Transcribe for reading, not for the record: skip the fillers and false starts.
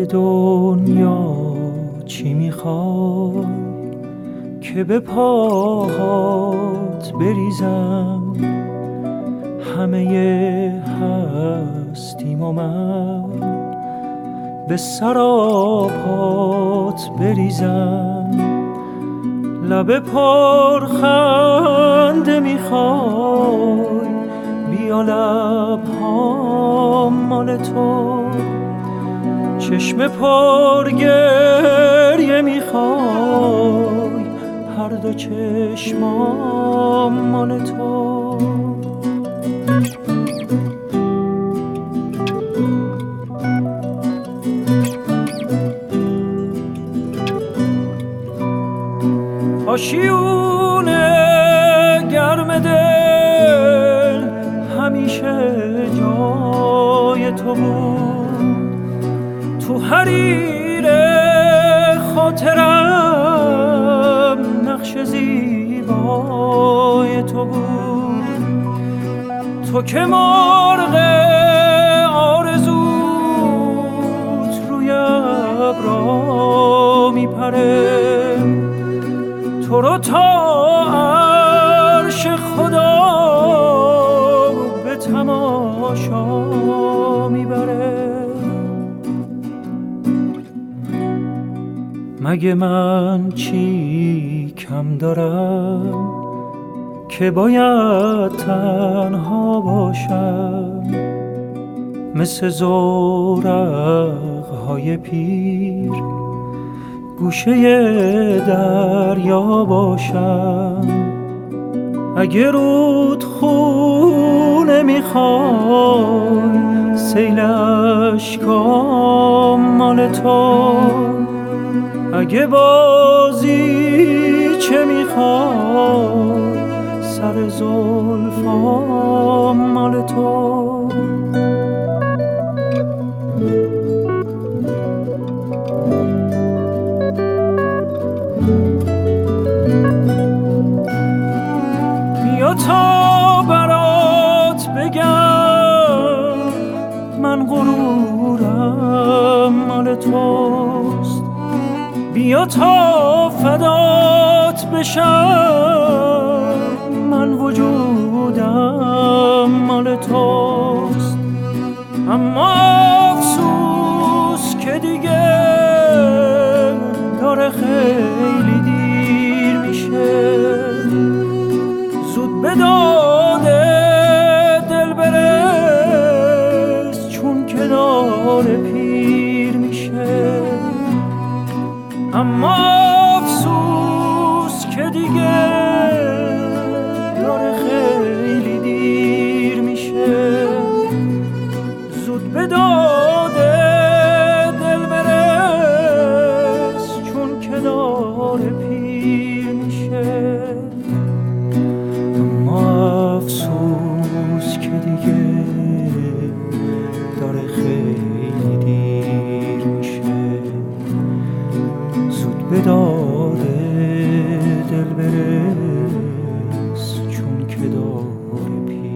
دنیا چی میخوای که به پاهات بریزم؟ همه هستیم و من به سراپات بریزم. لب پرخنده میخوای، بیا لب‌هام مال تو. چشم پرگریه میخوای، هر دو چشمام مال تو. آشیونه گرم دل همیشه جای تو بود، تو حریر خاطرم نقش زیبای تو بود. تو که مرغ آرزوت روی ابرا میپره، تو رو تا عرش خدا به تماشا میبره. مگه من چی کم دارم که باید تنها باشم؟ مثل زورق‌های پیر گوشه دریا باشم. اگه رود خونه میخوای، سیل اشکام مال تو. اگه بازی چه میخوای، سر زلفام مال تو. بیا تا برات بگم من غرورم مال توست. بیا تا فدات بشم من وجودم مال توست. اما افسوس که دیگه داره خیلی دیر میشه، زود به داد دل برس چون که داره پیر میشه. اما افسوس که دیگه داره خیلی دیر میشه، زود به داد دل برس چون که داره پیر میشه. اما افسوس که دیگه داره خیلی دیر میشه، زود به داد دل برس چون که داره پیر